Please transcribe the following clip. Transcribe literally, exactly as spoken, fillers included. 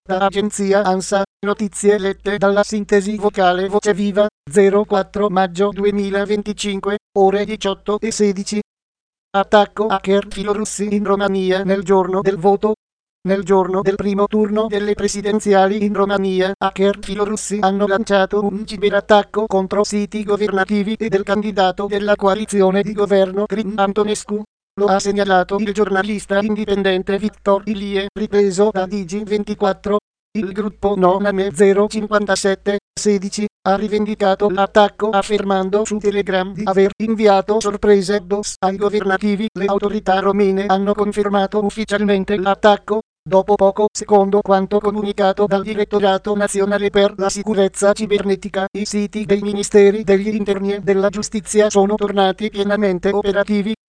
Da agenzia ANSA, notizie lette dalla sintesi vocale Voce Viva, zero quattro maggio duemilaventicinque, ore diciotto e sedici. Attacco hacker filorussi in Romania nel giorno del voto. Nel giorno del primo turno delle presidenziali in Romania, hacker filorussi hanno lanciato un ciberattacco contro siti governativi e del candidato della coalizione di governo Crin Antonescu. Lo ha segnalato il giornalista indipendente Victor Ilie, ripreso da D G ventiquattro. Il gruppo Noname zero cinquantasette sedici ha rivendicato l'attacco affermando su Telegram di aver inviato sorprese DOS ai governativi. Le autorità romene hanno confermato ufficialmente l'attacco, dopo poco, secondo quanto comunicato dal Direttorato Nazionale per la Sicurezza Cibernetica. I siti dei Ministeri degli Interni e della Giustizia sono tornati pienamente operativi.